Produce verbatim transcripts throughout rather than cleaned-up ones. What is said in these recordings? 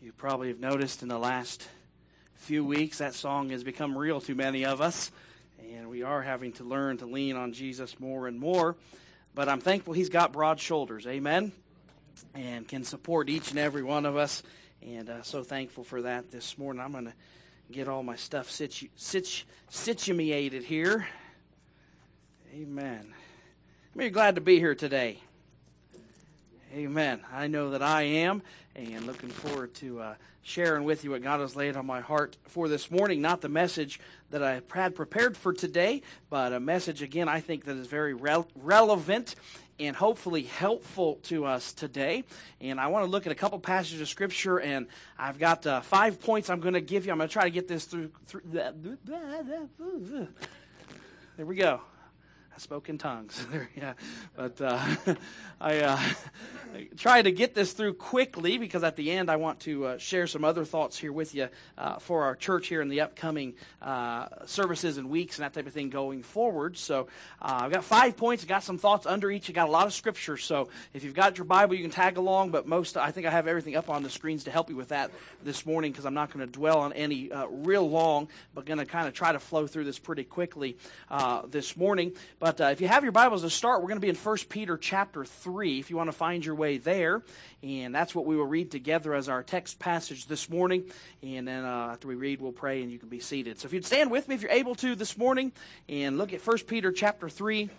You probably have noticed in the last few weeks that song has become real to many of us, and we are having to learn to lean on Jesus more and more. But I'm thankful He's got broad shoulders, amen, and can support each and every one of us, and uh, so thankful for that this morning. I'm going to get all my stuff situ- situ- situated here. Amen. I'm glad to be here today. Amen. I know that I am, and looking forward to uh, sharing with you what God has laid on my heart for this morning. Not the message that I had prepared for today, but a message, again, I think that is very re- relevant and hopefully helpful to us today. And I want to look at a couple passages of Scripture, and I've got uh, five points I'm going to give you. I'm going to try to get this through. through there we go. I spoke in tongues. yeah, but uh, I uh, try to get this through quickly because at the end I want to uh, share some other thoughts here with you uh, for our church here in the upcoming uh, services and weeks and that type of thing going forward. So uh, I've got five points. I've got some thoughts under each. I've got a lot of scripture. So if you've got your Bible, you can tag along. But most, I think I have everything up on the screens to help you with that this morning because I'm not going to dwell on any uh, real long, but going to kind of try to flow through this pretty quickly uh, this morning. But But uh, if you have your Bibles to start, we're going to be in First Peter chapter three, if you want to find your way there. And that's what we will read together as our text passage this morning. And then uh, after we read, we'll pray and you can be seated. So if you'd stand with me, if you're able to this morning, and look at First Peter chapter three.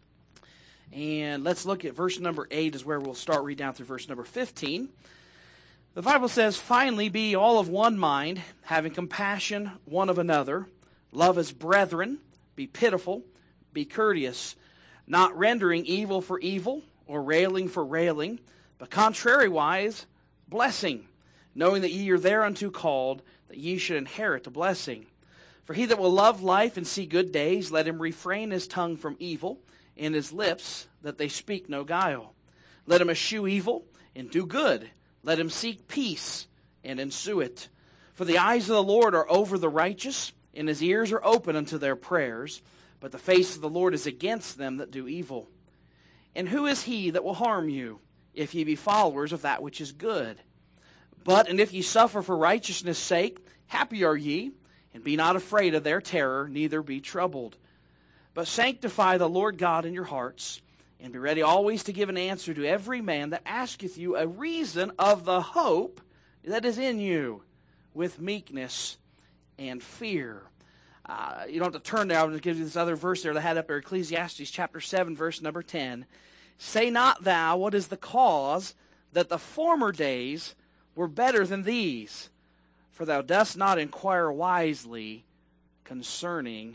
And let's look at verse number eight is where we'll start, read down through verse number fifteen. The Bible says, "Finally be all of one mind, having compassion one of another. Love as brethren, be pitiful. Be courteous, not rendering evil for evil or railing for railing, but contrariwise blessing, knowing that ye are thereunto called, that ye should inherit a blessing. For he that will love life and see good days, let him refrain his tongue from evil, and his lips that they speak no guile. Let him eschew evil and do good. Let him seek peace and ensue it. For the eyes of the Lord are over the righteous, and his ears are open unto their prayers. But the face of the Lord is against them that do evil. And who is he that will harm you, if ye be followers of that which is good? But, and if ye suffer for righteousness' sake, happy are ye, and be not afraid of their terror, neither be troubled. But sanctify the Lord God in your hearts, and be ready always to give an answer to every man that asketh you a reason of the hope that is in you, with meekness and fear." Uh, you don't have to turn there. I'll just give you this other verse there that I had up there, Ecclesiastes chapter seven, verse number ten. "Say not thou, what is the cause that the former days were better than these? For thou dost not inquire wisely concerning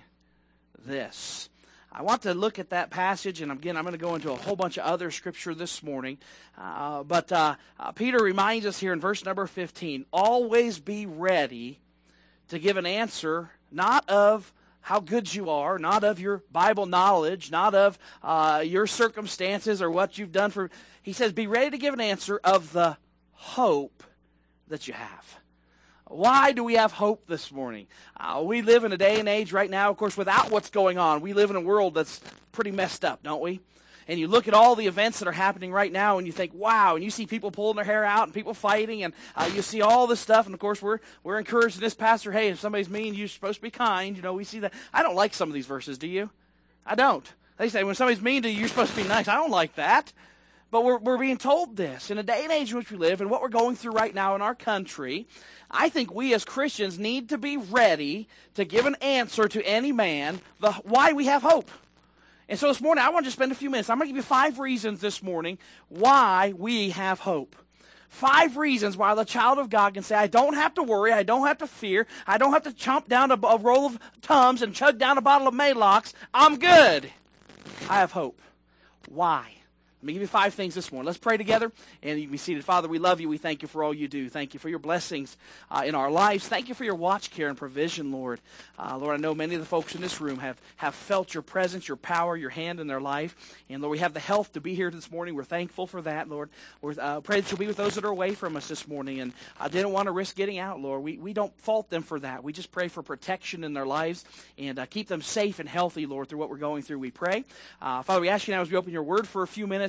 this." I want to look at that passage, and again, I'm going to go into a whole bunch of other scripture this morning. Uh, but uh, uh, Peter reminds us here in verse number fifteen, always be ready to give an answer, not of how good you are, not of your Bible knowledge, not of uh, your circumstances or what you've done for. He says, be ready to give an answer of the hope that you have. Why do we have hope this morning? Uh, we live in a day and age right now, of course, without what's going on. We live in a world that's pretty messed up, don't we? And you look at all the events that are happening right now, and you think, wow, and you see people pulling their hair out and people fighting, and uh, you see all this stuff, and of course, we're we're encouraging this pastor, hey, if somebody's mean, you're supposed to be kind. You know, we see that. I don't like some of these verses, do you? I don't. They say, when somebody's mean to you, you're supposed to be nice. I don't like that. But we're we're being told this. In a day and age in which we live, and what we're going through right now in our country, I think we as Christians need to be ready to give an answer to any man the why we have hope. And so this morning, I want to spend a few minutes. I'm going to give you five reasons this morning why we have hope. Five reasons why the child of God can say, I don't have to worry, I don't have to fear, I don't have to chomp down a, a roll of Tums and chug down a bottle of Maalox. I'm good. I have hope. Why? Let me give you five things this morning. Let's pray together, and you can be seated. Father, we love you. We thank you for all you do. Thank you for your blessings uh, in our lives. Thank you for your watch, care, and provision, Lord. Uh, Lord, I know many of the folks in this room have, have felt your presence, your power, your hand in their life. And, Lord, we have the health to be here this morning. We're thankful for that, Lord. We uh, pray that you'll be with those that are away from us this morning. And I didn't want to risk getting out, Lord. We, we don't fault them for that. We just pray for protection in their lives and uh, keep them safe and healthy, Lord, through what we're going through, we pray. Uh, Father, we ask you now as we open your word for a few minutes,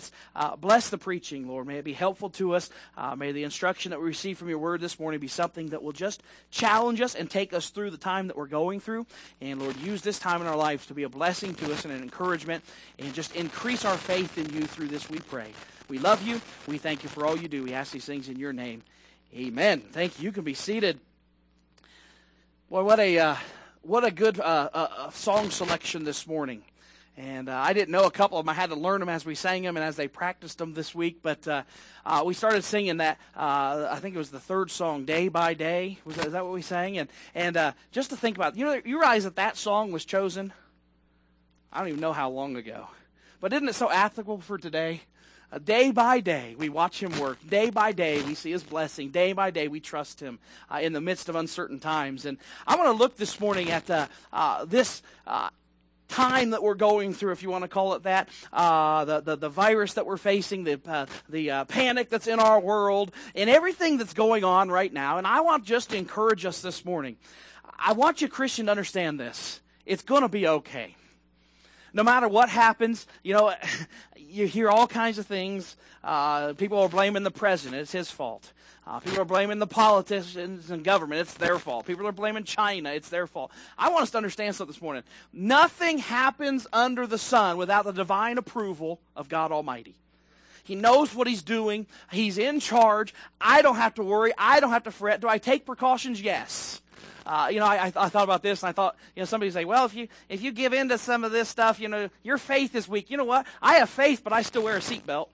comments. Uh, bless the preaching, Lord. May it be helpful to us. Uh, may the instruction that we receive from your word this morning be something that will just challenge us and take us through the time that we're going through. And Lord, use this time in our lives to be a blessing to us and an encouragement, and just increase our faith in you through this, we pray. We love you. We thank you for all you do. We ask these things in your name. Amen. Thank you. You can be seated. Boy, what a uh, what a good uh, uh, song selection this morning. And uh, I didn't know a couple of them. I had to learn them as we sang them and as they practiced them this week. But uh, uh, we started singing that, uh, I think it was the third song, Day by Day. Was that, is that what we sang? And and uh, just to think about it, you know, you realize that that song was chosen, I don't even know how long ago. But isn't it so applicable for today? Uh, day by day, we watch him work. Day by day, we see his blessing. Day by day, we trust him uh, in the midst of uncertain times. And I want to look this morning at uh, uh, this uh time that we're going through, if you want to call it that, uh, the, the the virus that we're facing, the uh, the uh, panic that's in our world, and everything that's going on right now. And I want just to encourage us this morning. I want you, Christian, to understand this. It's going to be okay. No matter what happens, you know, you hear all kinds of things. Uh, people are blaming the president. It's his fault. Uh, people are blaming the politicians and government. It's their fault. People are blaming China. It's their fault. I want us to understand something this morning. Nothing happens under the sun without the divine approval of God Almighty. He knows what he's doing. He's in charge. I don't have to worry. I don't have to fret. Do I take precautions? Yes. Uh, you know, I, I thought about this, and I thought, you know, somebody say, well, if you if you give in to some of this stuff, you know, your faith is weak. You know what? I have faith, but I still wear a seatbelt.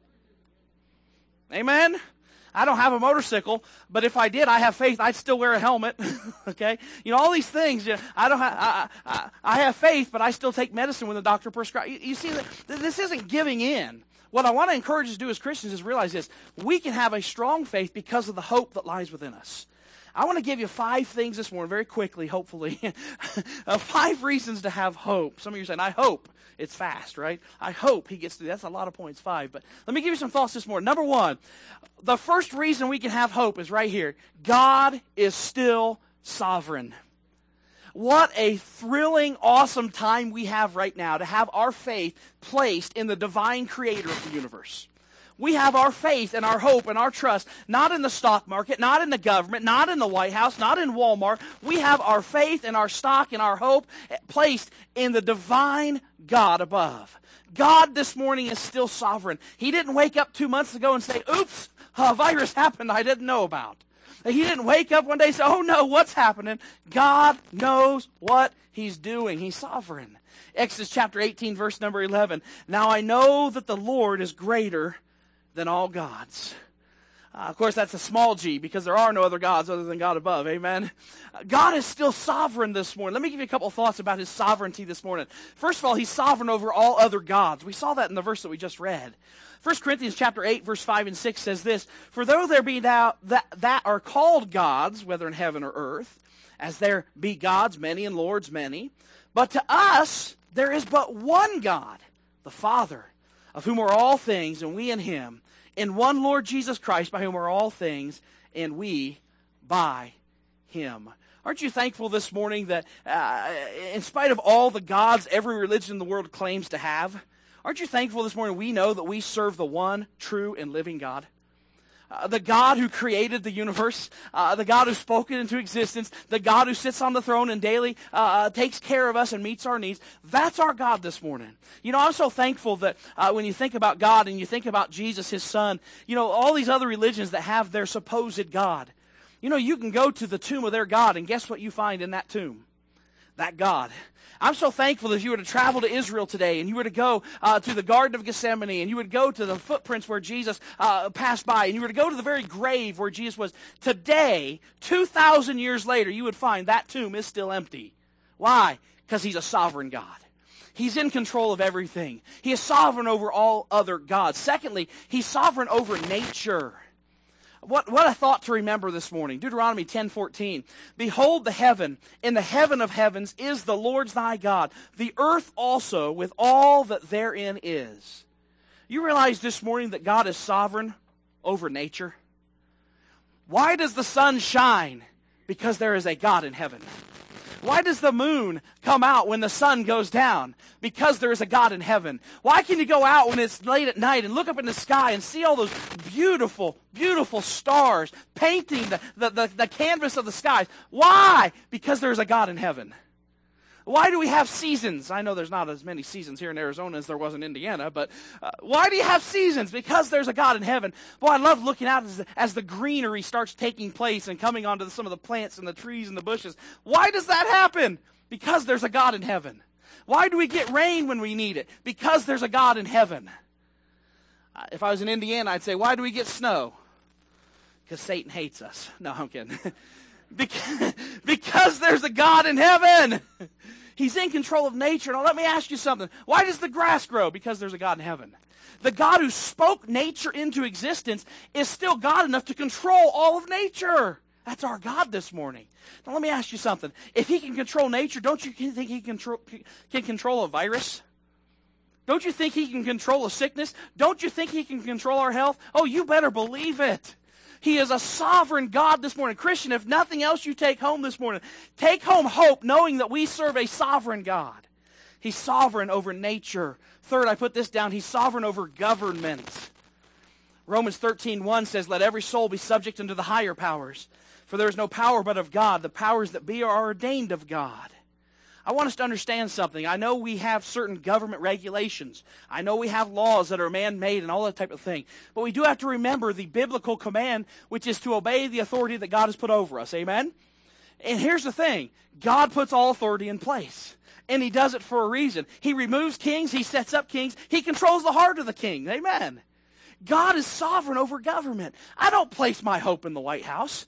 Amen? I don't have a motorcycle, but if I did, I have faith, I'd still wear a helmet. Okay? You know, all these things, you know, I don't have, I, I, I have faith, but I still take medicine when the doctor prescribes. You, you see, this isn't giving in. What I want to encourage us to do as Christians is realize this. We can have a strong faith because of the hope that lies within us. I want to give you five things this morning, very quickly, hopefully. uh, five reasons to have hope. Some of you are saying, I hope. It's fast, right? I hope he gets through. That's a lot of points, five. But let me give you some thoughts this morning. Number one, the first reason we can have hope is right here. God is still sovereign. What a thrilling, awesome time we have right now to have our faith placed in the divine creator of the universe. We have our faith and our hope and our trust not in the stock market, not in the government, not in the White House, not in Walmart. We have our faith and our stock and our hope placed in the divine God above. God this morning is still sovereign. He didn't wake up two months ago and say, oops, a virus happened I didn't know about. He didn't wake up one day and say, oh no, what's happening? God knows what he's doing. He's sovereign. Exodus chapter eighteen, verse number eleven. Now I know that the Lord is greater than all gods. Uh, of course, that's a small g because there are no other gods other than God above. Amen. Uh, God is still sovereign this morning. Let me give you a couple of thoughts about his sovereignty this morning. First of all, he's sovereign over all other gods. We saw that in the verse that we just read. First Corinthians chapter eight, verse five and six says this, for though there be now that, that are called gods, whether in heaven or earth, as there be gods many and lords many, but to us there is but one God, the Father, of whom are all things, and we in him, in one Lord Jesus Christ, by whom are all things, and we by him. Aren't you thankful this morning that uh, in spite of all the gods every religion in the world claims to have, aren't you thankful this morning we know that we serve the one true and living God? Uh, the God who created the universe, uh, the God who spoke it into existence, the God who sits on the throne and daily uh, takes care of us and meets our needs. That's our God this morning. You know, I'm so thankful that uh, when you think about God and you think about Jesus, his son, you know, all these other religions that have their supposed God, you know, you can go to the tomb of their God and guess what you find in that tomb? That God. I'm so thankful that if you were to travel to Israel today and you were to go uh, to the Garden of Gethsemane and you would go to the footprints where Jesus uh, passed by and you were to go to the very grave where Jesus was, today, two thousand years later, you would find that tomb is still empty. Why? Because he's a sovereign God. He's in control of everything. He is sovereign over all other gods. Secondly, he's sovereign over nature. What, what a thought to remember this morning. Deuteronomy ten fourteen. Behold the heaven, in the heaven of heavens is the Lord's thy God, the earth also with all that therein is. You realize this morning that God is sovereign over nature? Why does the sun shine? Because there is a God in heaven. Why does the moon come out when the sun goes down? Because there is a God in heaven. Why can you go out when it's late at night and look up in the sky and see all those beautiful, beautiful stars painting the, the, the, the canvas of the skies? Why? Because there's a God in heaven. Why do we have seasons? I know there's not as many seasons here in Arizona as there was in Indiana, but uh, why do you have seasons? Because there's a God in heaven. Boy, I love looking out as, as the greenery starts taking place and coming onto the, some of the plants and the trees and the bushes. Why does that happen? Because there's a God in heaven. Why do we get rain when we need it? Because there's a God in heaven. Uh, if I was in Indiana, I'd say, why do we get snow? Because Satan hates us. No, I'm kidding. Because, because there's a God in heaven. He's in control of nature. Now let me ask you something. Why does the grass grow? Because there's a God in heaven. The God who spoke nature into existence is still God enough to control all of nature. That's our God this morning. Now let me ask you something. If he can control nature, don't you think he can control, can control a virus? Don't you think he can control a sickness? Don't you think he can control our health? Oh, you better believe it. He is a sovereign God this morning. Christian, if nothing else you take home this morning, take home hope knowing that we serve a sovereign God. He's sovereign over nature. Third, I put this down, he's sovereign over government. Romans thirteen one says, let every soul be subject unto the higher powers, for there is no power but of God. The powers that be are ordained of God. I want us to understand something. I know we have certain government regulations. I know we have laws that are man-made and all that type of thing. But we do have to remember the biblical command, which is to obey the authority that God has put over us. Amen? And here's the thing. God puts all authority in place. And he does it for a reason. He removes kings. He sets up kings. He controls the heart of the king. Amen? God is sovereign over government. I don't place my hope in the White House.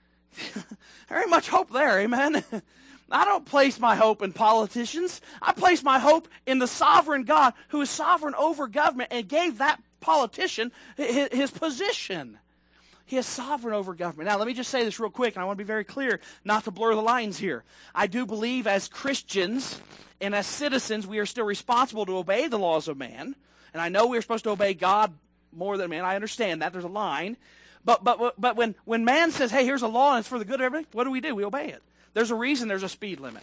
There ain't much hope there. Amen? I don't place my hope in politicians. I place my hope in the sovereign God who is sovereign over government and gave that politician his, his position. He is sovereign over government. Now, let me just say this real quick, and I want to be very clear, not to blur the lines here. I do believe as Christians and as citizens, we are still responsible to obey the laws of man. And I know we're supposed to obey God more than man. I understand that. There's a line. But, but, but when, when man says, hey, here's a law and it's for the good of everybody, what do we do? We obey it. There's a reason there's a speed limit.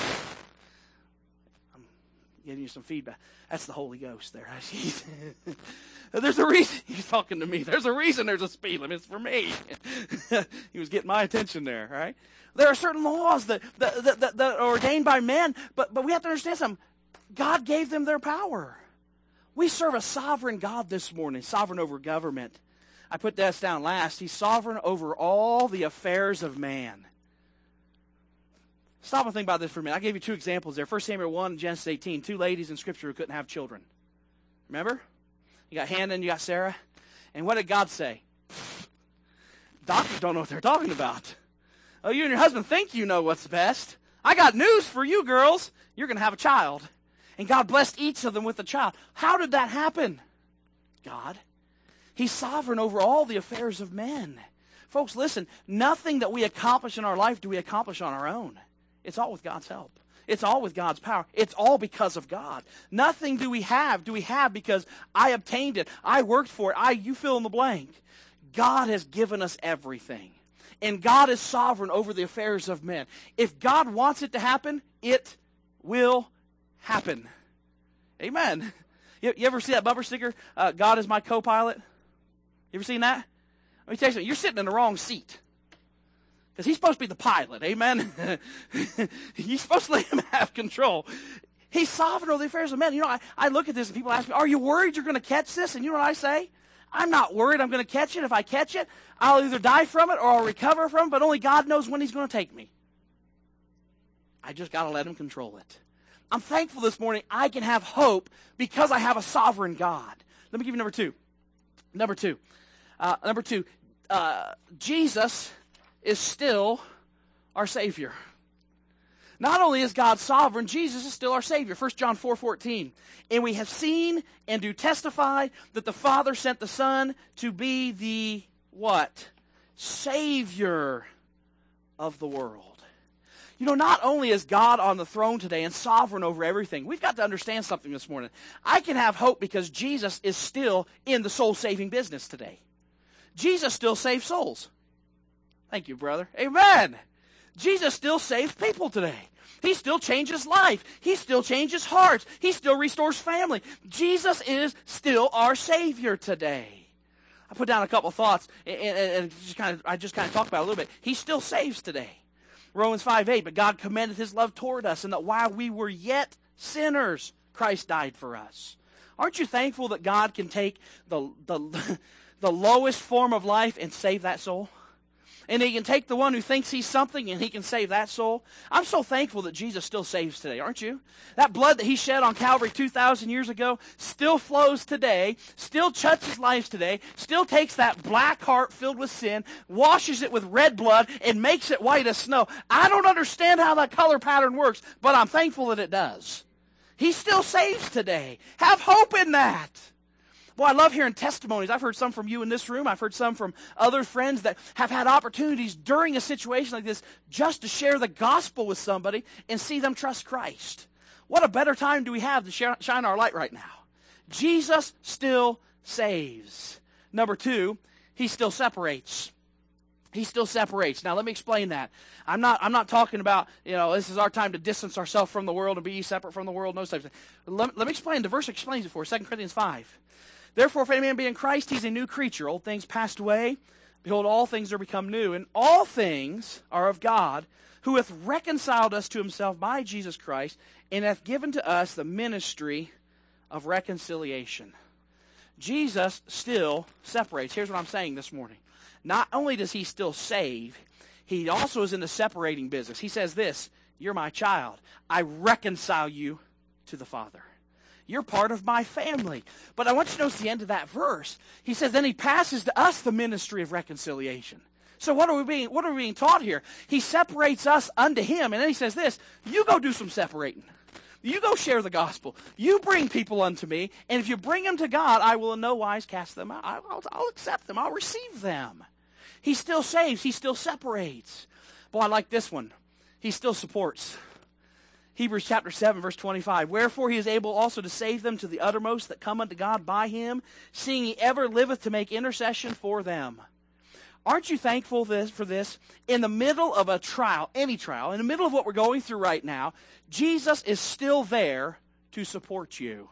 I'm giving you some feedback. That's the Holy Ghost there. There's a reason. He's talking to me. There's a reason there's a speed limit. It's for me. He was getting my attention there, right? There are certain laws that, that, that, that, that are ordained by men, but, but we have to understand something. God gave them their power. We serve a sovereign God this morning, sovereign over government. I put that down last. He's sovereign over all the affairs of man. Stop and think about this for a minute. I gave you two examples there. First Samuel one and Genesis eighteen. Two ladies in Scripture who couldn't have children. Remember? You got Hannah and you got Sarah. And what did God say? Doctors don't know what they're talking about. Oh, you and your husband think you know what's best. I got news for you girls. You're going to have a child. And God blessed each of them with a child. How did that happen? God. He's sovereign over all the affairs of men. Folks, listen. Nothing that we accomplish in our life do we accomplish on our own. It's all with God's help. It's all with God's power. It's all because of God. Nothing do we have, do we have because I obtained it. I worked for it. I, you fill in the blank. God has given us everything. And God is sovereign over the affairs of men. If God wants it to happen, it will happen. Amen. You, you ever see that bumper sticker, uh, God is my co-pilot? You ever seen that? Let me tell you something. You're sitting in the wrong seat. Because he's supposed to be the pilot, amen? You're supposed to let him have control. He's sovereign over the affairs of men. You know, I, I look at this and people ask me, are you worried you're going to catch this? And you know what I say? I'm not worried I'm going to catch it. If I catch it, I'll either die from it or I'll recover from it, but only God knows when he's going to take me. I just got to let him control it. I'm thankful this morning I can have hope because I have a sovereign God. Let me give you number two. Number two. Uh, number two, uh, Jesus is still our Savior. Not only is God sovereign, Jesus is still our Savior. First John four fourteen. And we have seen and do testify that the Father sent the Son to be the what? Savior of the world. You know, not only is God on the throne today and sovereign over everything, we've got to understand something this morning. I can have hope because Jesus is still in the soul-saving business today. Jesus still saves souls. Thank you, brother. Amen. Jesus still saves people today. He still changes life. He still changes hearts. He still restores family. Jesus is still our Savior today. I put down a couple thoughts, and, and, and just kind of, I just kind of talked about it a little bit. He still saves today. Romans five eight, but God commended his love toward us, and that while we were yet sinners, Christ died for us. Aren't you thankful that God can take the, the, the lowest form of life and save that soul? And he can take the one who thinks he's something and he can save that soul. I'm so thankful that Jesus still saves today, aren't you? That blood that he shed on Calvary two thousand years ago still flows today, still touches lives today, still takes that black heart filled with sin, washes it with red blood, and makes it white as snow. I don't understand how that color pattern works, but I'm thankful that it does. He still saves today. Have hope in that. Boy, I love hearing testimonies. I've heard some from you in this room. I've heard some from other friends that have had opportunities during a situation like this just to share the gospel with somebody and see them trust Christ. What a better time do we have to share, shine our light right now? Jesus still saves. Number two, he still separates. He still separates. Now, let me explain that. I'm not I'm not talking about, you know, this is our time to distance ourselves from the world and be separate from the world, no such thing. Let, let me explain. The verse explains it for us, Second Corinthians five. Therefore, if any man be in Christ, he's a new creature. Old things passed away. Behold, all things are become new. And all things are of God, who hath reconciled us to himself by Jesus Christ, and hath given to us the ministry of reconciliation. Jesus still separates. Here's what I'm saying this morning. Not only does he still save, he also is in the separating business. He says this, you're my child. I reconcile you to the Father. You're part of my family. But I want you to notice the end of that verse. He says, then he passes to us the ministry of reconciliation. So what are we being, what are we being taught here? He separates us unto him. And then he says this, you go do some separating. You go share the gospel. You bring people unto me. And if you bring them to God, I will in no wise cast them out. I'll, I'll accept them. I'll receive them. He still saves. He still separates. Boy, I like this one. He still supports. Hebrews chapter seven, verse twenty-five. Wherefore he is able also to save them to the uttermost that come unto God by him, seeing he ever liveth to make intercession for them. Aren't you thankful this, for this? In the middle of a trial, any trial, in the middle of what we're going through right now, Jesus is still there to support you.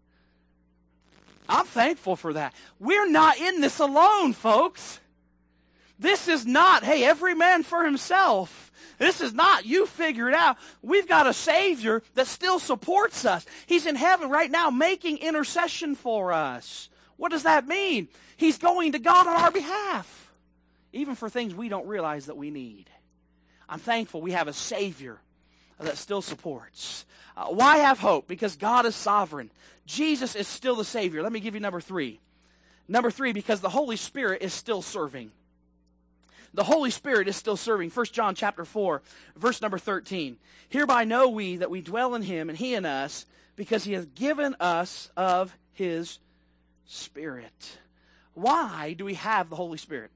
I'm thankful for that. We're not in this alone, folks. This is not, hey, every man for himself. This is not, you figure it out. We've got a Savior that still supports us. He's in heaven right now making intercession for us. What does that mean? He's going to God on our behalf, even for things we don't realize that we need. I'm thankful we have a Savior that still supports. Uh, why have hope? Because God is sovereign. Jesus is still the Savior. Let me give you number three. Number three, because the Holy Spirit is still serving. The Holy Spirit is still serving. First John chapter four, verse number thirteen. Hereby know we that we dwell in him and he in us, because he has given us of his Spirit. Why do we have the Holy Spirit?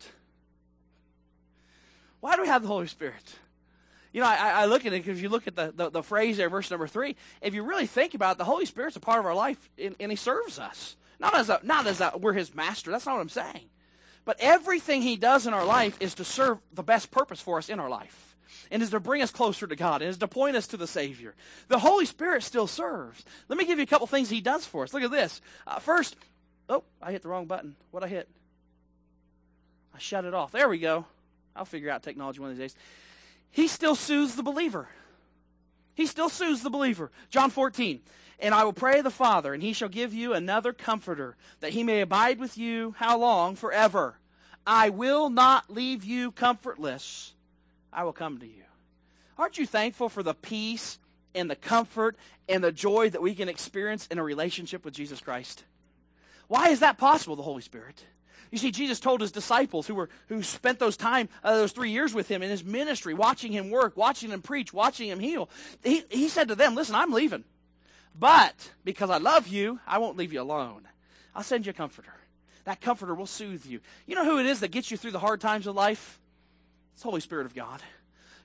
Why do we have the Holy Spirit? You know, I, I look at it, because if you look at the, the, the phrase there, verse number three, if you really think about it, the Holy Spirit's a part of our life, and, and he serves us. Not as a, not as a, we're his master. That's not what I'm saying. But everything he does in our life is to serve the best purpose for us in our life. And is to bring us closer to God. And is to point us to the Savior. The Holy Spirit still serves. Let me give you a couple things he does for us. Look at this. Uh, first, oh, I hit the wrong button. What'd I hit? I shut it off. There we go. I'll figure out technology one of these days. He still soothes the believer. He still soothes the believer. John fourteen. And I will pray the Father, and he shall give you another comforter, that he may abide with you, how long? Forever. I will not leave you comfortless. I will come to you. Aren't you thankful for the peace and the comfort and the joy that we can experience in a relationship with Jesus Christ? Why is that possible, the Holy Spirit? You see, Jesus told his disciples who were who spent those time, uh, those three years with him in his ministry, watching him work, watching him preach, watching him heal. He, he said to them, listen, I'm leaving. But because I love you, I won't leave you alone. I'll send you a comforter. That comforter will soothe you. You know who it is that gets you through the hard times of life? It's the Holy Spirit of God.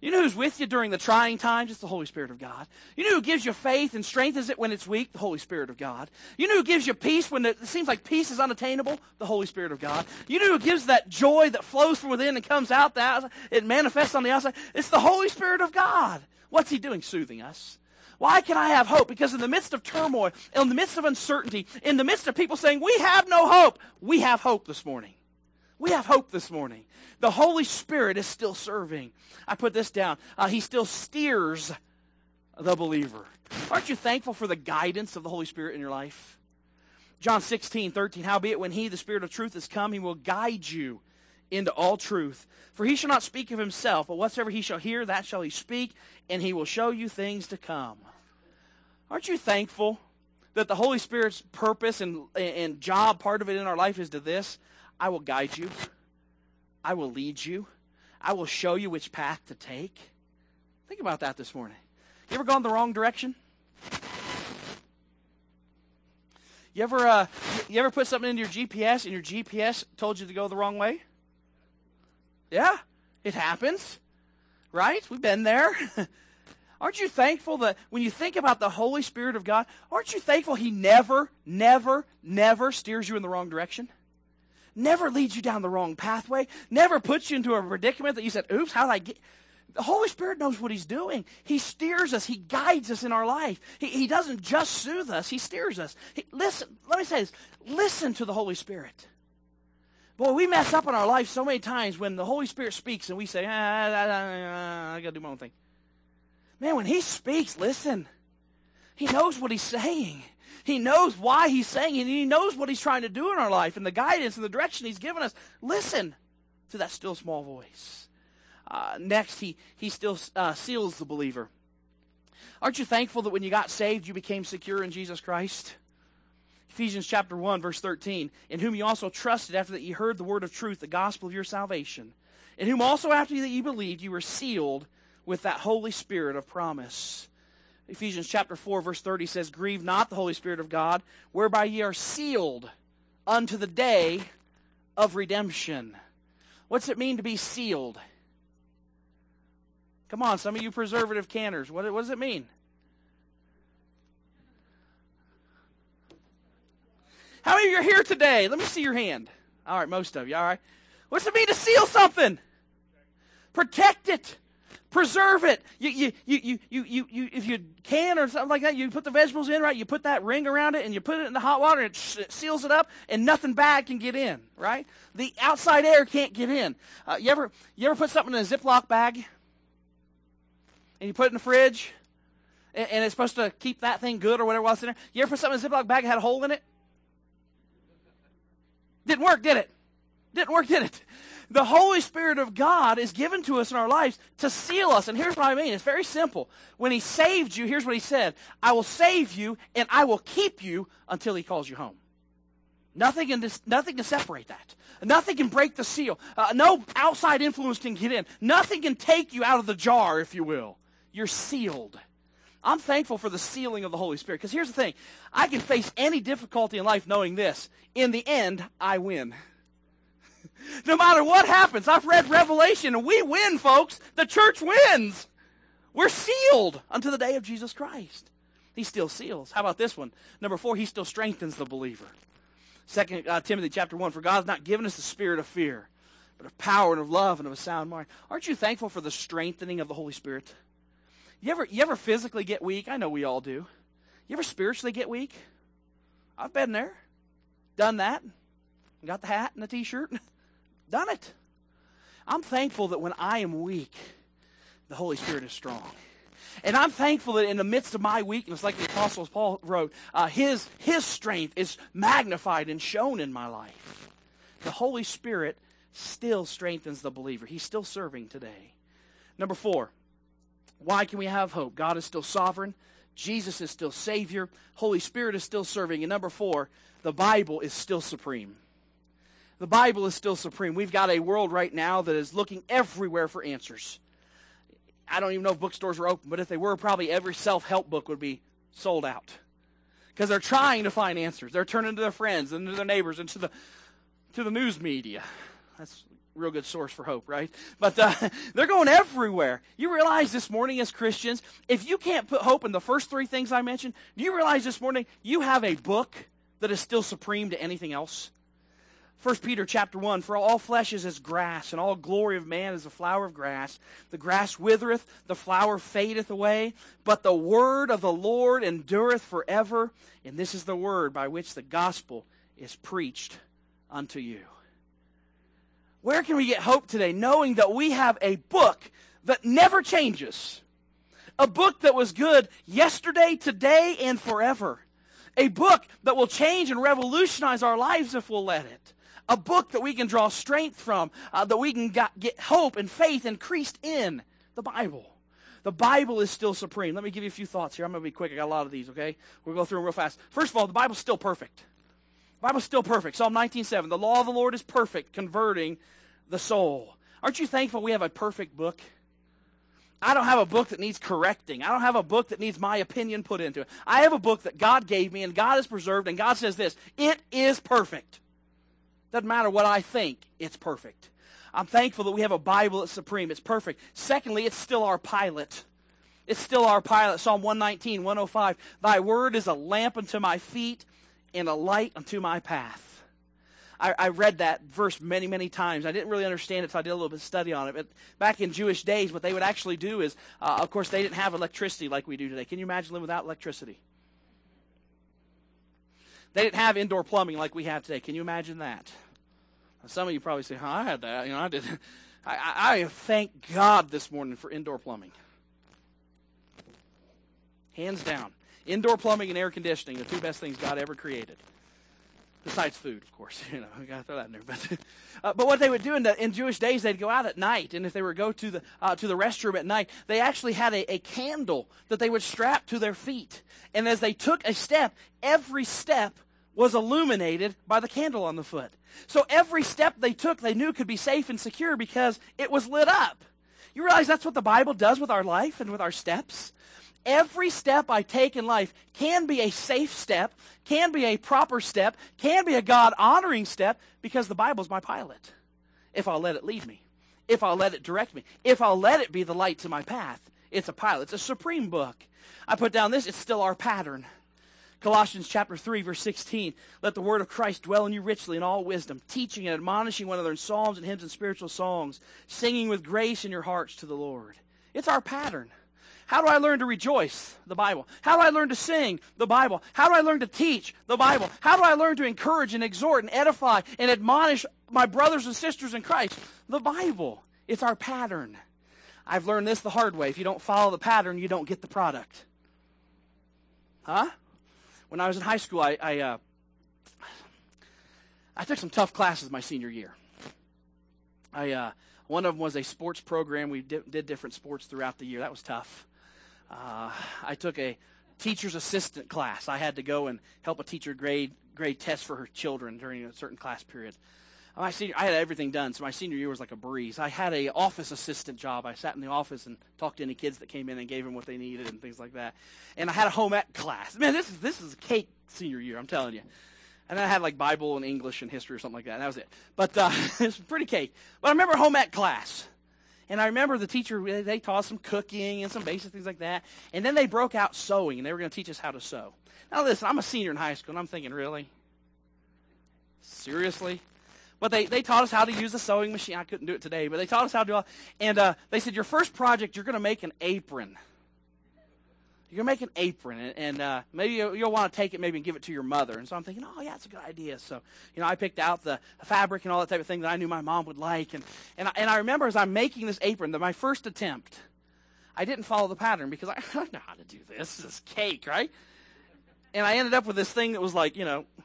You know who's with you during the trying times? It's the Holy Spirit of God. You know who gives you faith and strengthens it when it's weak? The Holy Spirit of God. You know who gives you peace when it seems like peace is unattainable? The Holy Spirit of God. You know who gives that joy that flows from within and comes out, that it manifests on the outside? It's the Holy Spirit of God. What's he doing? Soothing us. Why can I have hope? Because in the midst of turmoil, in the midst of uncertainty, in the midst of people saying, we have no hope, we have hope this morning. We have hope this morning. The Holy Spirit is still serving. I put this down. Uh, he still steers the believer. Aren't you thankful for the guidance of the Holy Spirit in your life? John sixteen, thirteen, howbeit when he, the Spirit of truth, is come, he will guide you into all truth. For he shall not speak of himself, but whatsoever he shall hear, that shall he speak, and he will show you things to come. Aren't you thankful that the Holy Spirit's purpose and, and job, part of it in our life is to this? I will guide you. I will lead you. I will show you which path to take. Think about that this morning. You ever gone the wrong direction? You ever uh, you ever put something into your G P S and your G P S told you to go the wrong way? Yeah, it happens, right? We've been there. Aren't you thankful that when you think about the Holy Spirit of God, aren't you thankful he never, never, never steers you in the wrong direction? Never leads you down the wrong pathway. Never puts you into a predicament that you said, oops, how did I get... The Holy Spirit knows what he's doing. He steers us. He guides us in our life. He, he doesn't just soothe us. He steers us. He, listen, let me say this. Listen to the Holy Spirit. Boy, we mess up in our life so many times when the Holy Spirit speaks and we say, ah, ah, ah, ah, I got to do my own thing. Man, when he speaks, listen. He knows what he's saying. He knows why he's saying it, and he knows what he's trying to do in our life and the guidance and the direction he's given us. Listen to that still small voice. Uh, next, he, he still uh, seals the believer. Aren't you thankful that when you got saved, you became secure in Jesus Christ? Ephesians chapter one, verse thirteen, in whom you also trusted after that ye heard the word of truth, the gospel of your salvation, in whom also after that ye believed, you were sealed with that Holy Spirit of promise. Ephesians chapter four, verse thirty says, grieve not the Holy Spirit of God, whereby ye are sealed unto the day of redemption. What's it mean to be sealed? Come on, some of you preservative canners. What, what does it mean? How many of you are here today? Let me see your hand. All right, most of you. All right. What's it mean to seal something? Protect it. Preserve it. You, you, you, you, you, you, you, if you can or something like that, you put the vegetables in, right? You put that ring around it and you put it in the hot water and it, it seals it up and nothing bad can get in, right? The outside air can't get in. Uh, you ever, you ever put something in a Ziploc bag and you put it in the fridge and, and it's supposed to keep that thing good or whatever while it's in there? You ever put something in a Ziploc bag that had a hole in it? Didn't work, did it? Didn't work, did it? The Holy Spirit of God is given to us in our lives to seal us. And here's what I mean. It's very simple. When he saved you, here's what he said. I will save you and I will keep you until he calls you home. Nothing can, nothing can separate that. Nothing can break the seal. Uh, no outside influence can get in. Nothing can take you out of the jar, if you will. You're sealed. I'm thankful for the sealing of the Holy Spirit. Because here's the thing. I can face any difficulty in life knowing this. In the end, I win. No matter what happens, I've read Revelation, and we win, folks. The church wins. We're sealed unto the day of Jesus Christ. He still seals. How about this one? Number four, he still strengthens the believer. Second uh, Timothy chapter one, for God has not given us the spirit of fear, but of power and of love and of a sound mind. Aren't you thankful for the strengthening of the Holy Spirit? You ever, you ever physically get weak? I know we all do. You ever spiritually get weak? I've been there. Done that. Got the hat and the t-shirt. Done it. I'm thankful that when I am weak, the Holy Spirit is strong. And I'm thankful that in the midst of my weakness, like the Apostle Paul wrote, uh, his, his strength is magnified and shown in my life. The Holy Spirit still strengthens the believer. He's still serving today. Number four, why can we have hope? God is still sovereign. Jesus is still Savior. Holy Spirit is still serving. And number four, the Bible is still supreme. The Bible is still supreme. We've got a world right now that is looking everywhere for answers. I don't even know if bookstores are open, but if they were, probably every self-help book would be sold out. Because they're trying to find answers. They're turning to their friends and to their neighbors and to the to the news media. That's real good source for hope, right? But uh, they're going everywhere. You realize this morning as Christians, if you can't put hope in the first three things I mentioned, do you realize this morning you have a book that is still supreme to anything else? First Peter chapter one, for all flesh is as grass, and all glory of man is the flower of grass. The grass withereth, the flower fadeth away, but the word of the Lord endureth forever. And this is the word by which the gospel is preached unto you. Where can we get hope today? Knowing that we have a book that never changes. A book that was good yesterday, today, and forever. A book that will change and revolutionize our lives if we'll let it. A book that we can draw strength from, uh, that we can got, get hope and faith increased in. The Bible. The Bible is still supreme. Let me give you a few thoughts here. I'm going to be quick. I got a lot of these, okay? We'll go through them real fast. First of all, the Bible's still perfect. The Bible's still perfect. Psalm nineteen seven, the law of the Lord is perfect, converting the soul. Aren't you thankful we have a perfect book? I don't have a book that needs correcting. I don't have a book that needs my opinion put into it. I have a book that God gave me and God has preserved, and God says this, it is perfect. Doesn't matter what I think, it's perfect. I'm thankful that we have a Bible that's supreme. It's perfect. Secondly, it's still our pilot. It's still our pilot. Psalm one nineteen, one oh five, thy word is a lamp unto my feet and a light unto my path. I, I read that verse many, many times. I didn't really understand it, so I did a little bit of study on it. But back in Jewish days, what they would actually do is, uh, of course, they didn't have electricity like we do today. Can you imagine living without electricity? They didn't have indoor plumbing like we have today. Can you imagine that? Some of you probably say, huh, I had that. You know, I did. I, I, I thank God this morning for indoor plumbing. Hands down. Indoor plumbing and air conditioning, the two best things God ever created. Besides food, of course. You know, we got to throw that in there. But, uh, but what they would do in, the, in Jewish days, they'd go out at night, and if they were to go to the uh, to the restroom at night, they actually had a, a candle that they would strap to their feet. And as they took a step, every step was illuminated by the candle on the foot. So every step they took, they knew could be safe and secure because it was lit up. You realize that's what the Bible does with our life and with our steps? Every step I take in life can be a safe step, can be a proper step, can be a God-honoring step because the Bible's my pilot. If I'll let it lead me, if I'll let it direct me, if I'll let it be the light to my path, it's a pilot. It's a supreme book. I put down this, it's still our pattern. Colossians chapter three, verse sixteen, let the word of Christ dwell in you richly in all wisdom, teaching and admonishing one another in psalms and hymns and spiritual songs, singing with grace in your hearts to the Lord. It's our pattern. How do I learn to rejoice? The Bible. How do I learn to sing? The Bible. How do I learn to teach? The Bible. How do I learn to encourage and exhort and edify and admonish my brothers and sisters in Christ? The Bible. It's our pattern. I've learned this the hard way. If you don't follow the pattern, you don't get the product. Huh? When I was in high school, I I, uh, I took some tough classes my senior year. I uh, one of them was a sports program. We di- did different sports throughout the year. That was tough. Uh, I took a teacher's assistant class. I had to go and help a teacher grade grade tests for her children during a certain class period. My senior, I had everything done, so my senior year was like a breeze. I had a office assistant job. I sat in the office and talked to any kids that came in and gave them what they needed and things like that. And I had a home ec class. Man, this is this is a cake senior year, I'm telling you. And then I had like Bible and English and history or something like that. And that was it. But uh, it was pretty cake. But I remember home ec class. And I remember the teacher, they taught us some cooking and some basic things like that. And then they broke out sewing, and they were going to teach us how to sew. Now listen, I'm a senior in high school, and I'm thinking, really? Seriously? But they, they taught us how to use the sewing machine. I couldn't do it today, but they taught us how to do it. And uh, they said, your first project, you're going to make an apron. You're going to make an apron, and, and uh, maybe you'll, you'll want to take it maybe and give it to your mother. And so I'm thinking, oh, yeah, that's a good idea. So, you know, I picked out the fabric and all that type of thing that I knew my mom would like. And, and, I, and I remember as I'm making this apron, that my first attempt, I didn't follow the pattern because I, I know how to do this. This is cake, right? And I ended up with this thing that was like, you know,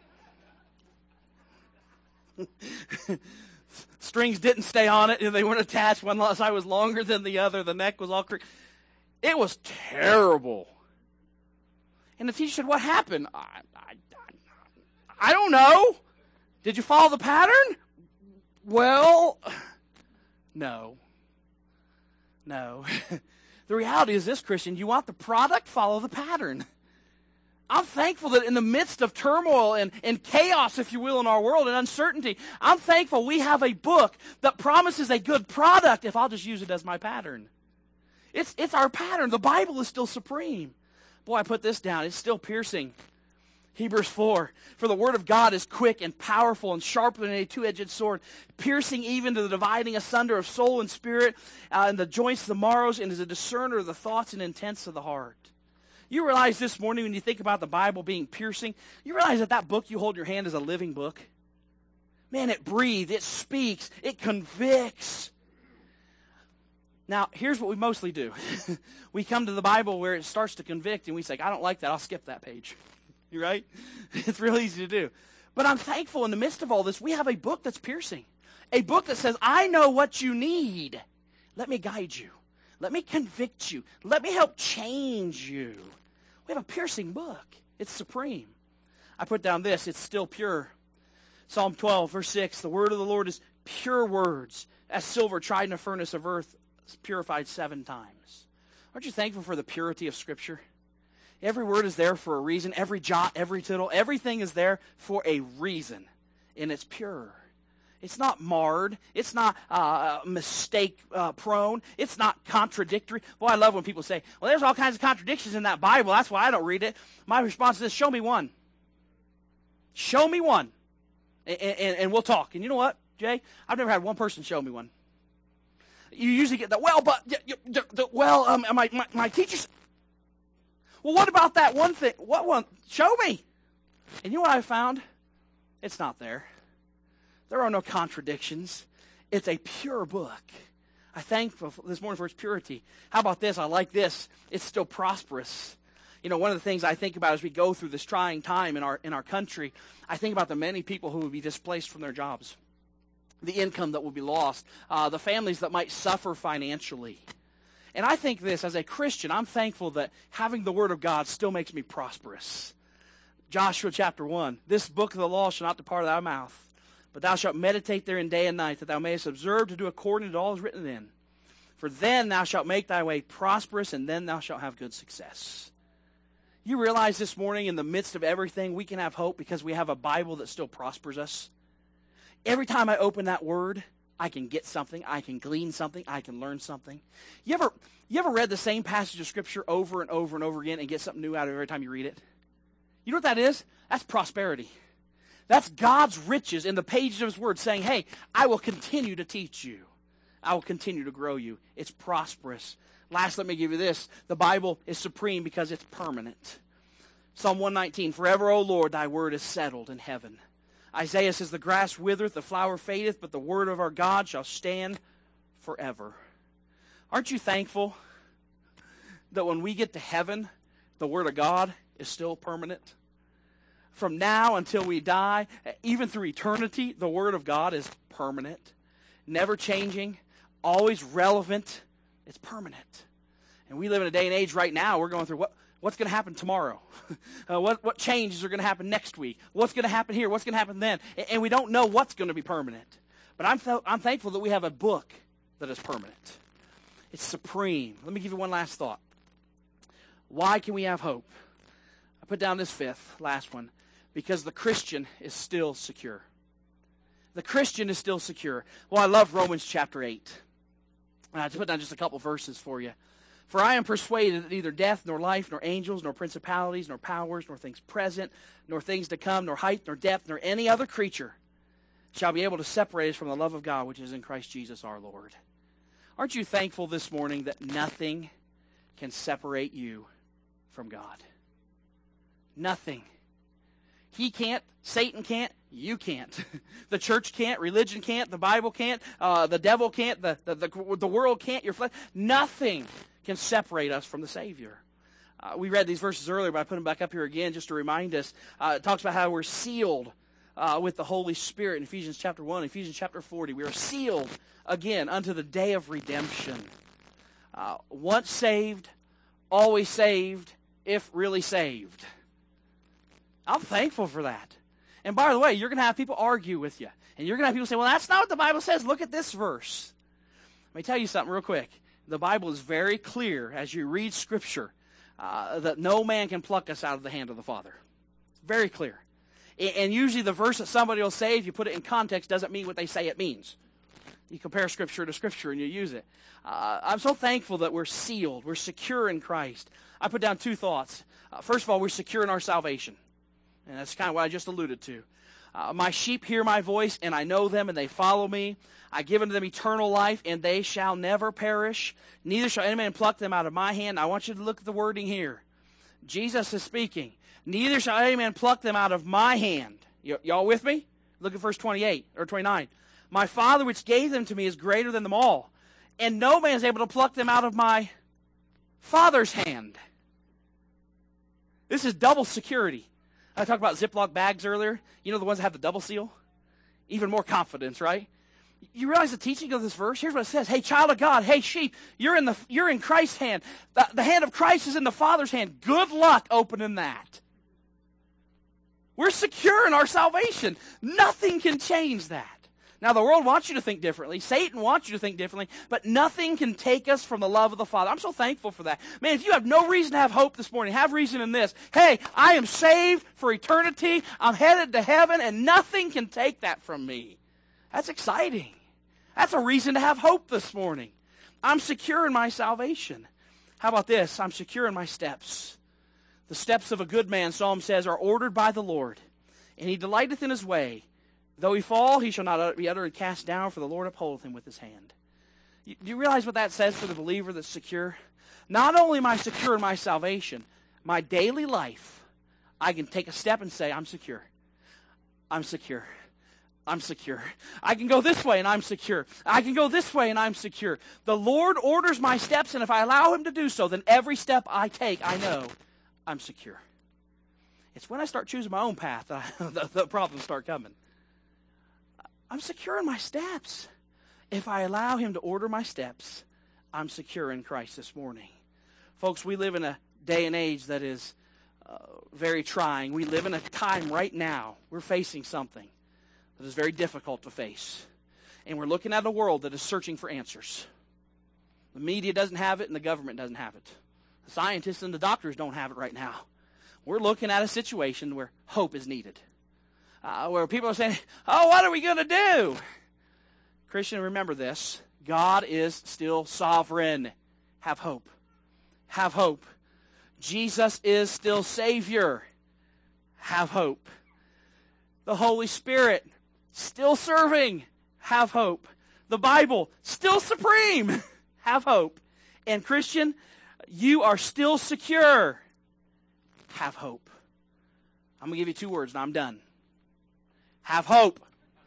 strings didn't stay on it, and they weren't attached. One side was longer than the other. The neck was all crooked. It was terrible. And the teacher said, what happened? I, I, I, I don't know. Did you follow the pattern? Well, no. No. The reality is this, Christian, you want the product, follow the pattern. I'm thankful that in the midst of turmoil and, and chaos, if you will, in our world and uncertainty, I'm thankful we have a book that promises a good product if I'll just use it as my pattern. It's, it's our pattern. The Bible is still supreme. Boy, I put this down. It's still piercing. Hebrews four, for the word of God is quick and powerful and sharper than a two-edged sword, piercing even to the dividing asunder of soul and spirit, uh, and the joints, the marrows, and is a discerner of the thoughts and intents of the heart. You realize this morning when you think about the Bible being piercing, you realize that that book you hold in your hand is a living book? Man, it breathes, it speaks, it convicts. Now, here's what we mostly do. We come to the Bible where it starts to convict, and we say, I don't like that, I'll skip that page. You right? It's real easy to do. But I'm thankful in the midst of all this, we have a book that's piercing. A book that says, I know what you need. Let me guide you. Let me convict you. Let me help change you. We have a piercing book. It's supreme. I put down this, it's still pure. Psalm twelve, verse six, the word of the Lord is pure words, as silver tried in a furnace of earth, purified seven times. Aren't you thankful for the purity of Scripture? Every word is there for a reason. Every jot, every tittle, everything is there for a reason. And it's pure. It's not marred. It's not uh, mistake uh, prone. It's not contradictory. Boy, I love when people say, well, there's all kinds of contradictions in that Bible. That's why I don't read it. My response is this, show me one. Show me one. And, and, and we'll talk. And you know what, Jay? I've never had one person show me one. You usually get that, well, but, well, um, my, my, my teachers... Well, what about that one thing? What one? Show me. And you know what I found? It's not there. There are no contradictions. It's a pure book. I'm thankful this morning for its purity. How about this? I like this. It's still prosperous. You know, one of the things I think about as we go through this trying time in our in our country, I think about the many people who will be displaced from their jobs, the income that will be lost, uh, the families that might suffer financially. And I think this, as a Christian, I'm thankful that having the Word of God still makes me prosperous. Joshua chapter one, this book of the law shall not depart out of thy mouth, but thou shalt meditate therein day and night, that thou mayest observe to do according to all that is written therein. For then thou shalt make thy way prosperous, and then thou shalt have good success. You realize this morning, in the midst of everything, we can have hope because we have a Bible that still prospers us. Every time I open that Word, I can get something, I can glean something, I can learn something. You ever, you ever read the same passage of Scripture over and over and over again and get something new out of it every time you read it? You know what that is? That's prosperity. That's God's riches in the pages of His Word saying, hey, I will continue to teach you. I will continue to grow you. It's prosperous. Last, let me give you this. The Bible is supreme because it's permanent. Psalm one nineteen, forever, O Lord, thy word is settled in heaven. Isaiah says, the grass withereth, the flower fadeth, but the word of our God shall stand forever. Aren't you thankful that when we get to heaven, the word of God is still permanent? From now until we die, even through eternity, the word of God is permanent, never changing, always relevant. It's permanent. And we live in a day and age right now, we're going through what? What's going to happen tomorrow? uh, what, what changes are going to happen next week? What's going to happen here? What's going to happen then? And, and we don't know what's going to be permanent. But I'm, th- I'm thankful that we have a book that is permanent. It's supreme. Let me give you one last thought. Why can we have hope? I put down this fifth, last one. Because the Christian is still secure. The Christian is still secure. Well, I love Romans chapter eight. And I put down just a couple verses for you. For I am persuaded that neither death, nor life, nor angels, nor principalities, nor powers, nor things present, nor things to come, nor height, nor depth, nor any other creature shall be able to separate us from the love of God which is in Christ Jesus our Lord. Aren't you thankful this morning that nothing can separate you from God? Nothing. He can't, Satan can't, you can't. The church can't, religion can't, the Bible can't, uh, the devil can't, the, the, the, the world can't, your flesh. Nothing can separate us from the Savior. Uh, we read these verses earlier, but I put them back up here again just to remind us. Uh, it talks about how we're sealed uh, with the Holy Spirit in Ephesians chapter one, Ephesians chapter forty. We are sealed, again, unto the day of redemption. Uh, once saved, always saved, if really saved. I'm thankful for that. And by the way, you're going to have people argue with you. And you're going to have people say, well, that's not what the Bible says. Look at this verse. Let me tell you something real quick. The Bible is very clear as you read Scripture. uh, that no man can pluck us out of the hand of the Father. It's very clear. And, and usually the verse that somebody will say, if you put it in context, doesn't mean what they say it means. You compare Scripture to Scripture and you use it. Uh, I'm so thankful that we're sealed. We're secure in Christ. I put down two thoughts. Uh, first of all, we're secure in our salvation. And that's kind of what I just alluded to. Uh, my sheep hear my voice, and I know them, and they follow me. I give unto them eternal life, and they shall never perish. Neither shall any man pluck them out of my hand. I want you to look at the wording here. Jesus is speaking. Neither shall any man pluck them out of my hand. Y- y'all with me? Look at verse twenty-eight or twenty-nine. My Father which gave them to me is greater than them all, and no man is able to pluck them out of my Father's hand. This is double security. I talked about Ziploc bags earlier. You know the ones that have the double seal? Even more confidence, right? You realize the teaching of this verse? Here's what it says. Hey, child of God. Hey, sheep. You're in the you're in Christ's hand. The, the hand of Christ is in the Father's hand. Good luck opening that. We're secure in our salvation. Nothing can change that. Now, the world wants you to think differently. Satan wants you to think differently. But nothing can take us from the love of the Father. I'm so thankful for that. Man, if you have no reason to have hope this morning, have reason in this. Hey, I am saved for eternity. I'm headed to heaven, and nothing can take that from me. That's exciting. That's a reason to have hope this morning. I'm secure in my salvation. How about this? I'm secure in my steps. The steps of a good man, Psalm says, are ordered by the Lord, and he delighteth in his way. Though he fall, he shall not be utterly cast down, for the Lord upholdeth him with his hand. You, do you realize what that says for the believer that's secure? Not only am I secure in my salvation, my daily life, I can take a step and say, I'm secure. I'm secure. I'm secure. I can go this way and I'm secure. I can go this way and I'm secure. The Lord orders my steps, and if I allow him to do so, then every step I take, I know I'm secure. It's when I start choosing my own path that I, the, the problems start coming. I'm secure in my steps. If I allow him to order my steps, I'm secure in Christ this morning. Folks, we live in a day and age that is uh, very trying. We live in a time right now. We're facing something that is very difficult to face. And we're looking at a world that is searching for answers. The media doesn't have it, and the government doesn't have it. The scientists and the doctors don't have it right now. We're looking at a situation where hope is needed. Uh, where people are saying, oh, what are we going to do? Christian, remember this. God is still sovereign. Have hope. Have hope. Jesus is still Savior. Have hope. The Holy Spirit, still serving. Have hope. The Bible, still supreme. Have hope. And Christian, you are still secure. Have hope. I'm going to give you two words and I'm done. Have hope.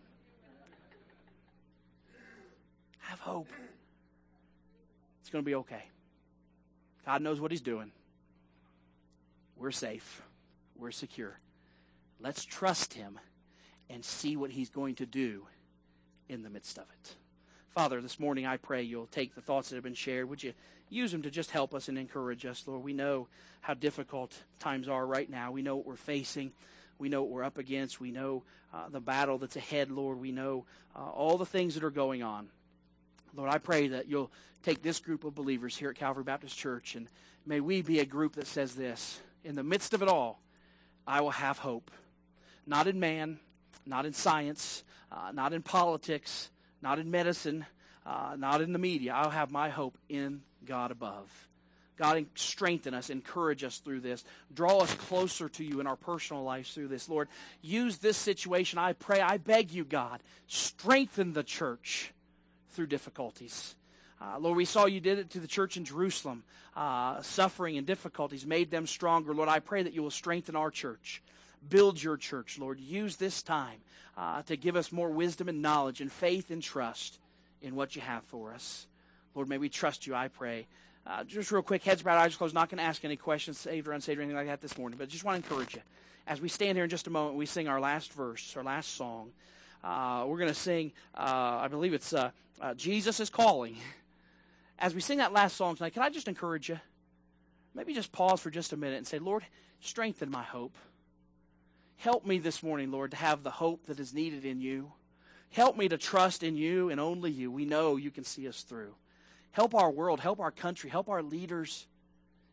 Have hope. It's going to be okay. God knows what he's doing. We're safe. We're secure. Let's trust him and see what he's going to do in the midst of it. Father, this morning I pray you'll take the thoughts that have been shared. Would you use them to just help us and encourage us, Lord? We know how difficult times are right now. We know what we're facing. We know what we're up against. We know uh, the battle that's ahead, Lord. We know uh, all the things that are going on. Lord, I pray that you'll take this group of believers here at Calvary Baptist Church, and may we be a group that says this: in the midst of it all, I will have hope. Not in man, not in science, uh, not in politics, not in medicine, uh, not in the media. I'll have my hope in God above. God, strengthen us, encourage us through this. Draw us closer to you in our personal lives through this. Lord, use this situation. I pray, I beg you, God, strengthen the church through difficulties. Uh, Lord, we saw you did it to the church in Jerusalem. Uh, suffering and difficulties made them stronger. Lord, I pray that you will strengthen our church. Build your church, Lord. Use this time uh, to give us more wisdom and knowledge and faith and trust in what you have for us. Lord, may we trust you, I pray. Uh, just real quick, heads bowed, eyes closed. Not going to ask any questions, saved or unsaved or anything like that this morning, but just want to encourage you. As we stand here in just a moment, we sing our last verse, our last song. Uh, we're going to sing, uh, I believe it's uh, uh, Jesus is Calling. As we sing that last song tonight, can I just encourage you? Maybe just pause for just a minute and say, Lord, strengthen my hope. Help me this morning, Lord, to have the hope that is needed in you. Help me to trust in you and only you. We know you can see us through. Help our world, help our country, help our leaders.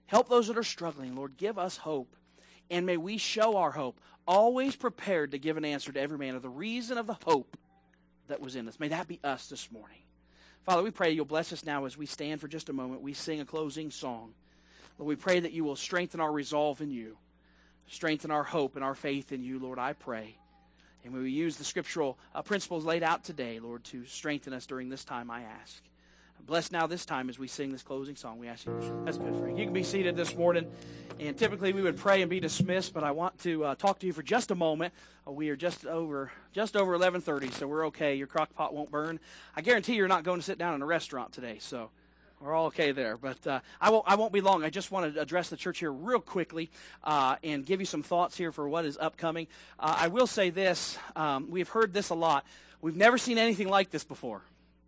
Help those that are struggling, Lord. Give us hope. And may we show our hope, always prepared to give an answer to every man of the reason of the hope that was in us. May that be us this morning. Father, we pray you'll bless us now as we stand for just a moment. We sing a closing song. Lord, we pray that you will strengthen our resolve in you, strengthen our hope and our faith in you, Lord, I pray. And may we use the scriptural uh, principles laid out today, Lord, to strengthen us during this time, I ask. Bless now this time as we sing this closing song. We ask you. That's good, Frank. You can be seated this morning. And typically we would pray and be dismissed, but I want to uh, talk to you for just a moment. Uh, we are just over just over eleven thirty, so we're okay. Your crock pot won't burn. I guarantee you're not going to sit down in a restaurant today, so we're all okay there. But uh, I won't I won't be long. I just want to address the church here real quickly uh, and give you some thoughts here for what is upcoming. Uh, I will say this. Um, we've heard this a lot. We've never seen anything like this before.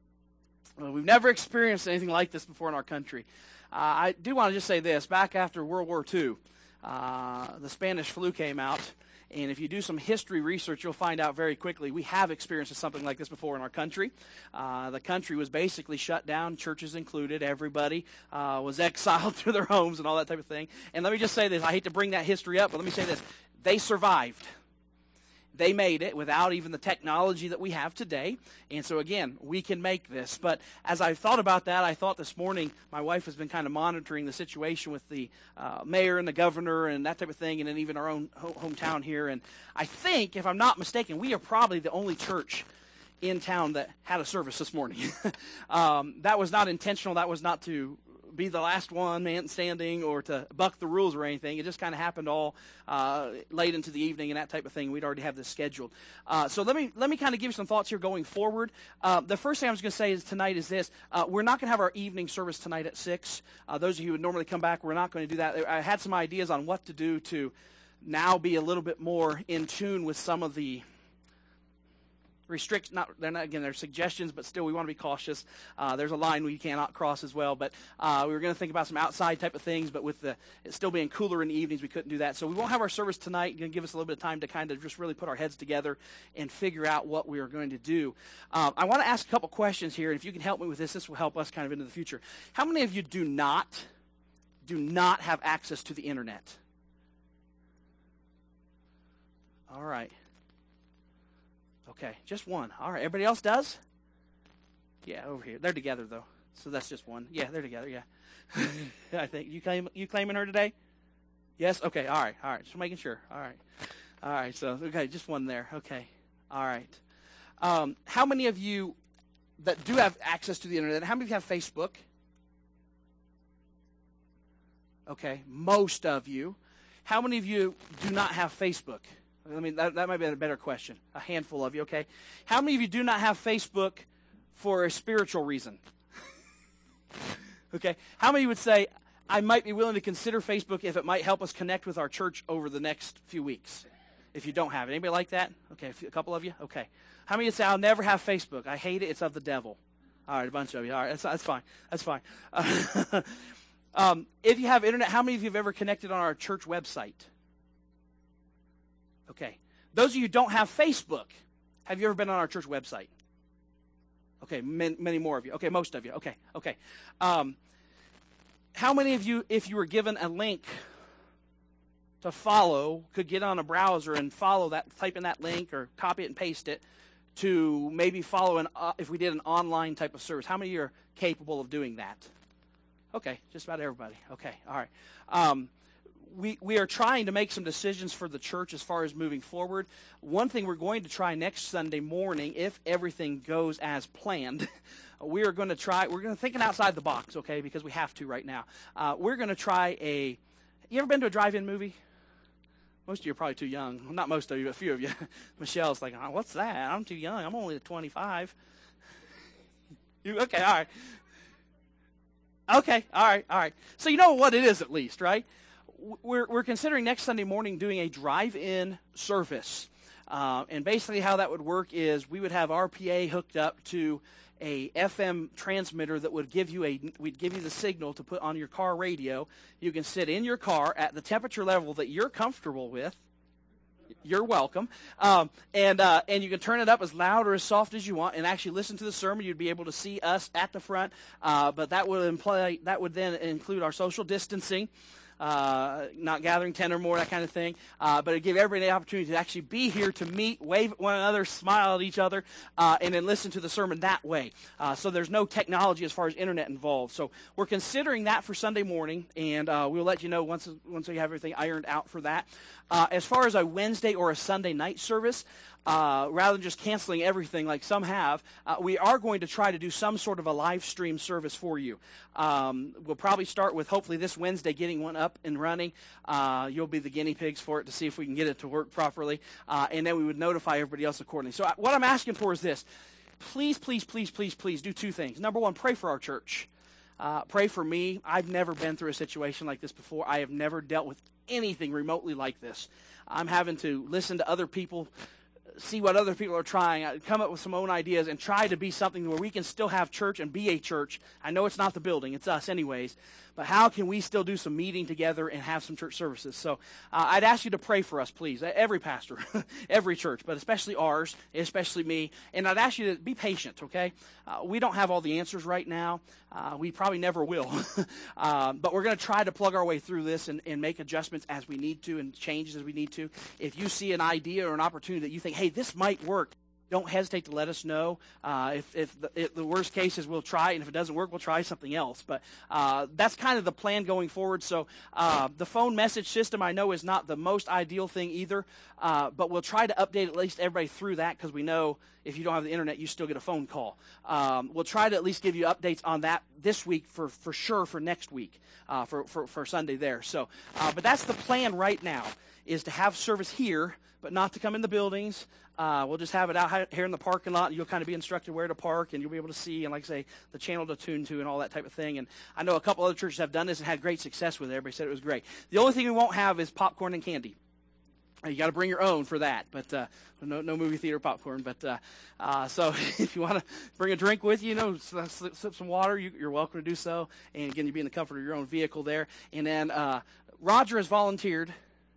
Well, we've never experienced anything like this before in our country. Uh, I do want to just say this. Back after World War Two, uh, the Spanish flu came out. And if you do some history research, you'll find out very quickly we have experienced something like this before in our country. Uh, the country was basically shut down, churches included. Everybody uh, was exiled to their homes and all that type of thing. And let me just say this. I hate to bring that history up, but let me say this. They survived. They made it without even the technology that we have today. And so, again, we can make this. But as I thought about that, I thought this morning, my wife has been kind of monitoring the situation with the uh, mayor and the governor and that type of thing, and then even our own ho- hometown here. And I think, if I'm not mistaken, we are probably the only church in town that had a service this morning. um, that was not intentional. That was not to be the last one man standing or to buck the rules or anything. It just kind of happened all uh, late into the evening and that type of thing. We'd already have this scheduled. Uh, so let me let me kind of give you some thoughts here going forward. Uh, the first thing I was going to say is tonight is this. Uh, we're not going to have our evening service tonight at six. Uh, those of you who would normally come back, we're not going to do that. I had some ideas on what to do to now be a little bit more in tune with some of the restrict, not, they're not, again, they're suggestions, but still we want to be cautious. Uh, there's a line we cannot cross as well, but uh, we were going to think about some outside type of things, but with the it still being cooler in the evenings, we couldn't do that. So we won't have our service tonight. Going to give us a little bit of time to kind of just really put our heads together and figure out what we are going to do. Um, I want to ask a couple questions here, and if you can help me with this, this will help us kind of into the future. How many of you do not, do not have access to the internet? All right. Okay, just one. All right, everybody else does? Yeah, over here. They're together, though, so that's just one. Yeah, they're together, yeah. I think. You claim, you claiming her today? Yes? Okay, all right, all right. Just making sure. All right. All right, so, okay, just one there. Okay, all right. Um, how many of you that do have access to the internet, how many of you have Facebook? Okay, most of you. How many of you do not have Facebook? I mean, that, that might be a better question. A handful of you, okay? How many of you do not have Facebook for a spiritual reason? Okay? How many would say, I might be willing to consider Facebook if it might help us connect with our church over the next few weeks? If you don't have it. Anybody like that? Okay, a, few, a couple of you? Okay. How many would say, I'll never have Facebook? I hate it. It's of the devil. All right, a bunch of you. All right, that's, that's fine. That's fine. Uh, um, if you have internet, how many of you have ever connected on our church website? Okay. Those of you who don't have Facebook, have you ever been on our church website? Okay, many, many more of you. Okay, most of you. Okay, okay. Um, how many of you, if you were given a link to follow, could get on a browser and follow that, type in that link or copy it and paste it to maybe follow an, uh, if we did an online type of service? How many of you are capable of doing that? Okay, just about everybody. Okay, all right. Um, We we are trying to make some decisions for the church as far as moving forward. One thing we're going to try next Sunday morning, if everything goes as planned, we are going to try, we're going to thinking outside the box, okay, because we have to right now. Uh, we're going to try a, you ever been to a drive-in movie? Most of you are probably too young. Well, not most of you, but a few of you. Michelle's like, oh, what's that? I'm too young. I'm only twenty-five. You, okay, all right. Okay, all right, all right. So you know what it is at least, right? We're, we're considering next Sunday morning doing a drive-in service. Uh, and basically how that would work is we would have R P A hooked up to a F M transmitter that would give you a, we'd give you the signal to put on your car radio. You can sit in your car at the temperature level that you're comfortable with. You're welcome. Um, and uh, and you can turn it up as loud or as soft as you want, and actually listen to the sermon. You'd be able to see us at the front, uh, but that would imply that would then include our social distancing. Uh, not gathering ten or more, that kind of thing. Uh, but it gave everybody the opportunity to actually be here to meet, wave at one another, smile at each other, uh, and then listen to the sermon that way. Uh, so there's no technology as far as internet involved. So we're considering that for Sunday morning, and uh, we'll let you know once once we have everything ironed out for that. Uh, as far as a Wednesday or a Sunday night service, uh, rather than just canceling everything like some have, uh, we are going to try to do some sort of a live stream service for you. Um, we'll probably start with hopefully this Wednesday getting one up and running. Uh, you'll be the guinea pigs for it to see if we can get it to work properly, uh, and then we would notify everybody else accordingly. So what I'm asking for is this. Please, please, please, please, please do two things. Number one, pray for our church. Uh, pray for me. I've never been through a situation like this before. I have never dealt with anything remotely like this. I'm having to listen to other people, see what other people are trying, come up with some own ideas, and try to be something where we can still have church and be a church. I know it's not the building, it's us anyways, but how can we still do some meeting together and have some church services? So uh, I'd ask you to pray for us, please. Every pastor, every church, but especially ours, especially me. And I'd ask you to be patient, okay? Uh, we don't have all the answers right now. Uh, we probably never will. um, but we're going to try to plug our way through this and, and make adjustments as we need to and changes as we need to. If you see an idea or an opportunity that you think, hey, this might work, don't hesitate to let us know. Uh, if if the, if the worst case is we'll try, and if it doesn't work, we'll try something else. But uh, that's kind of the plan going forward. So uh, the phone message system, I know, is not the most ideal thing either, uh, but we'll try to update at least everybody through that because we know if you don't have the internet, you still get a phone call. Um, we'll try to at least give you updates on that this week for, for sure for next week, uh, for, for, for Sunday there. So, uh, but that's the plan right now, is to have service here, but not to come in the buildings. Uh, we'll just have it out here in the parking lot, and you'll kind of be instructed where to park, and you'll be able to see, and like I say, the channel to tune to and all that type of thing. And I know a couple other churches have done this and had great success with it. Everybody said it was great. The only thing we won't have is popcorn and candy. You got to bring your own for that, but uh, no, no movie theater popcorn. But uh, uh, so if you want to bring a drink with you, you know, sip, sip some water, you, you're welcome to do so. And again, you'll be in the comfort of your own vehicle there. And then uh, Roger has volunteered.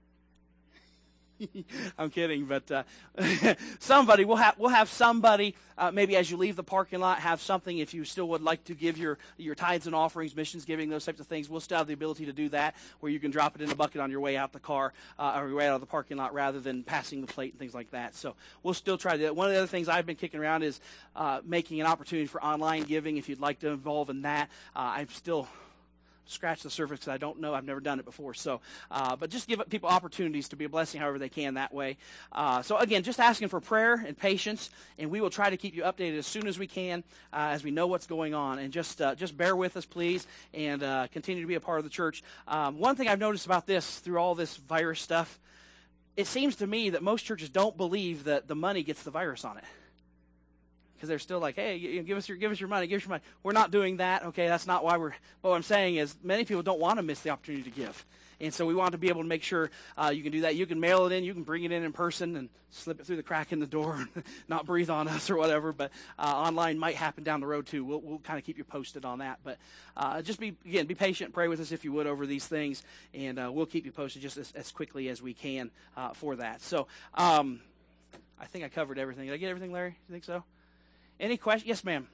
I'm kidding, but uh, somebody we'll have we'll have somebody uh, maybe as you leave the parking lot have something if you still would like to give your your tithes and offerings, missions giving, those types of things. We'll still have the ability to do that where you can drop it in a bucket on your way out the car uh, or your way out of the parking lot rather than passing the plate and things like that. So we'll still try to do that. One of the other things I've been kicking around is uh, making an opportunity for online giving. If you'd like to involve in that, uh, I'm still. Scratch the surface because I don't know. I've never done it before. So, uh, but just give people opportunities to be a blessing however they can that way. Uh, so, again, just asking for prayer and patience, and we will try to keep you updated as soon as we can uh, as we know what's going on. And just uh, just bear with us, please, and uh, continue to be a part of the church. Um, one thing I've noticed about this through all this virus stuff, it seems to me that most churches don't believe that the money gets the virus on it. Because they're still like, hey, you know, give us your give us your money, give us your money. We're not doing that. Okay, that's not why we're. But what I'm saying is, many people don't want to miss the opportunity to give, and so we want to be able to make sure uh, you can do that. You can mail it in, you can bring it in in person, and slip it through the crack in the door, and not breathe on us or whatever. But uh, online might happen down the road too. We'll we'll kind of keep you posted on that. But uh, just be again, be patient, pray with us if you would over these things, and uh, we'll keep you posted just as, as quickly as we can uh, for that. So um, I think I covered everything. Did I get everything, Larry? You think so? Any questions? Yes, ma'am.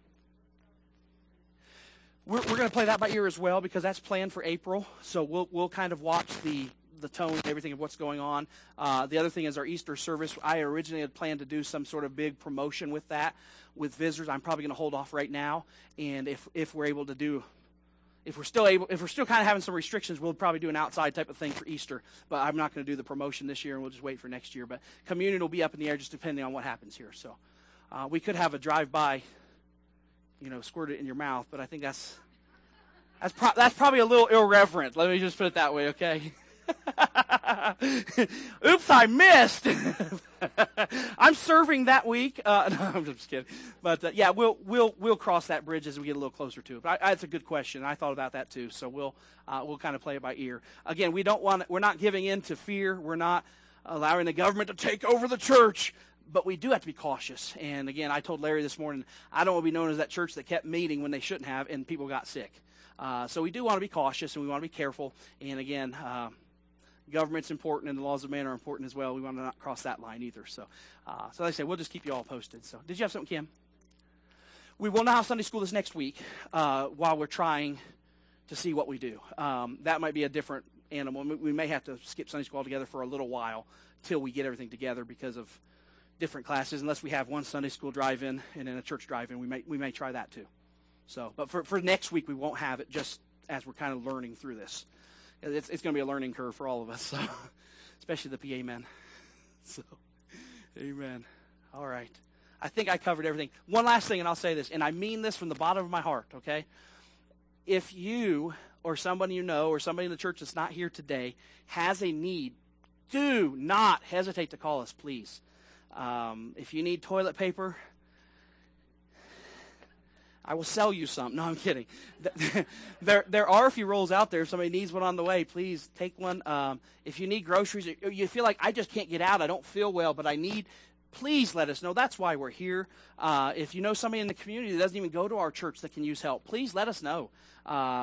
We're, we're going to play that by ear as well because that's planned for April. So we'll we'll kind of watch the the tone and everything of what's going on. Uh, the other thing is our Easter service. I originally had planned to do some sort of big promotion with that with visitors. I'm probably going to hold off right now. And if if we're able to do, if we're still able, if we're still kind of having some restrictions, we'll probably do an outside type of thing for Easter. But I'm not going to do the promotion this year, and we'll just wait for next year. But communion will be up in the air just depending on what happens here. So. Uh, we could have a drive-by, you know, squirt it in your mouth, but I think that's that's, pro- that's probably a little irreverent. Let me just put it that way, okay? Oops, I missed. I'm serving that week. Uh, no, I'm just kidding. But uh, yeah, we'll we'll we'll cross that bridge as we get a little closer to it. But I, I, that's a good question. I thought about that too. So we'll uh, we'll kind of play it by ear. Again, we don't want. We're not giving in to fear. We're not allowing the government to take over the church. But we do have to be cautious. And again, I told Larry this morning, I don't want to be known as that church that kept meeting when they shouldn't have and people got sick. Uh, so we do want to be cautious and we want to be careful. And again, uh, government's important and the laws of man are important as well. We want to not cross that line either. So, uh, so like I say, we'll just keep you all posted. So, did you have something, Kim? We will not have Sunday school this next week uh, while we're trying to see what we do. Um, that might be a different animal. We may have to skip Sunday school altogether for a little while till we get everything together because of different classes. Unless we have one Sunday school drive-in and then a church drive-in, we may we may try that too. So, but for, for next week, we won't have it just as we're kind of learning through this. It's, it's going to be a learning curve for all of us, so, especially the P A men. So, amen. All right. I think I covered everything. One last thing, and I'll say this, and I mean this from the bottom of my heart, okay? If you or somebody you know or somebody in the church that's not here today has a need, do not hesitate to call us, please. Um, if you need toilet paper, I will sell you some. No, I'm kidding. There there are a few rolls out there. If somebody needs one on the way, please take one. Um, if you need groceries, or you feel like I just can't get out, I don't feel well, but I need, please let us know. That's why we're here. Uh, if you know somebody in the community that doesn't even go to our church that can use help, please let us know. Uh,